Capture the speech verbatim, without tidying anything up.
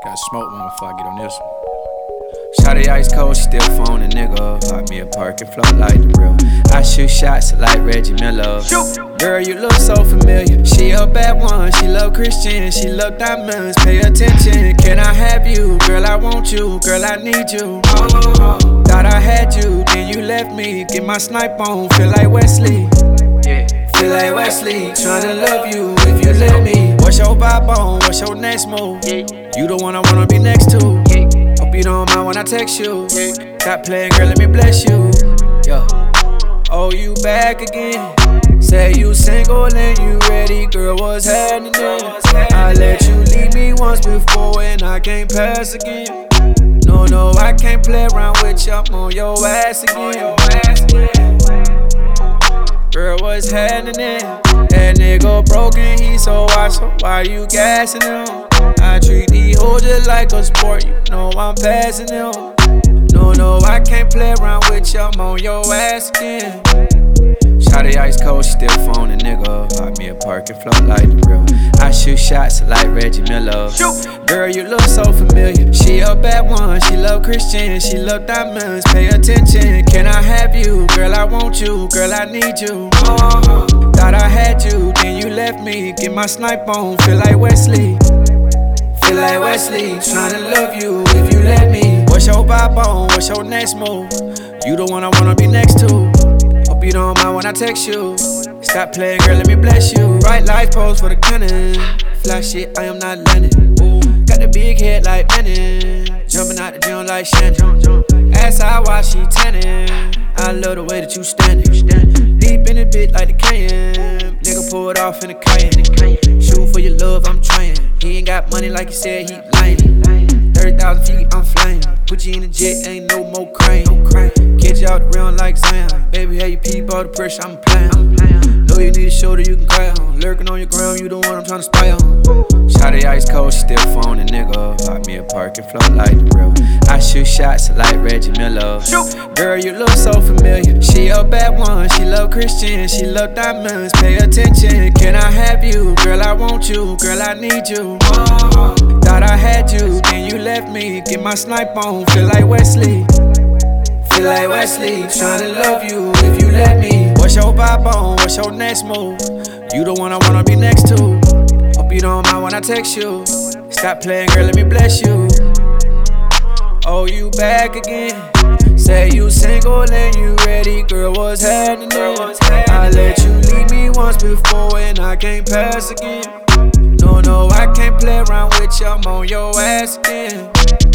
Got smoke one before I get on this one. Shawty ice cold, she still phoning nigga up. Pop me a perk and float like the real. I shoot shots like Reggie Miller. Girl, you look so familiar. She a bad one, she love Christian, she love diamonds. Pay attention, can I have you? Girl, I want you, girl, I need you. Oh, thought I had you, then you left me. Get my snipe on, feel like Wesley. Yeah, feel like Wesley. Tryna love you if you let me. What's your vibe on? What's your next move? You the one I wanna be next to. Hope you don't mind when I text you. Stop playing, girl, let me bless you. Yo. Oh, you back again. Say you single and you ready, girl, what's happening? I let you leave me once before and I can't pass again. No, no, I can't play around with you, I'm on your ass again. Girl, what's happening? That nigga broken, he so wide, so why you gassing him? I treat these hoes just like a sport, you know I'm passing them. No, no, I can't play around with you, I'm on your ass again. Shawty ice cold, she still phoning nigga up. Pop me a perk and float like the real. I shoot shots like Reggie Miller. Girl, you look so familiar. She a bad one, she love Christian, she love diamonds. Pay attention, can I have you? Girl, I want you, girl, I need you. Oh, thought I had you, then you left me. Get my snipe on, feel like Wesley. Feel like Wesley, tryna love you if you let me. What's your vibe on? What's your next move? You the one I wanna be next to. Hope you don't mind when I text you. Stop playing, girl, let me bless you. Right life pose for the cunning. Flash shit, I am not landing. Got the big head like Manning. Jumping out the gym like Shannon. Ass out while she tanning. I love the way that you standing. Deep in the bit like the Canyon. Nigga pull it off in the Cayenne. Shoot for your love, I'm trying. He ain't got money like he said, he lying. thirty thousand feet, I'm flying. Put you in the jet, ain't no more crane. Catch you out the realm like Zion. Baby, how you peep all the pressure, I'm playing. Know you need a shoulder you can cry on. Lurking on your ground, you the one I'm trying to spy on. Shawty ice cold, she still phoning nigga up. Pop me a perk and float like the real. I shoot shots like Reggie Miller. Girl, you look so familiar. She a bad one, she love Christian, she love diamonds. Pay attention, can I have you? Girl, I want you, girl, I need you. Oh, thought I had you, then you left me. Get my snipe on, feel like Wesley. Feel like Wesley, tryna love you if you let me. What's your vibe on? What's your next move? You the one I wanna be next to. Hope you don't mind when I text you. Stop playing, girl, let me bless you. Oh, you back again. Say you single and you ready, girl, what's happening? I let you leave me once before and I can't pass again. No, no, I can't play around with you, I'm on your ass again.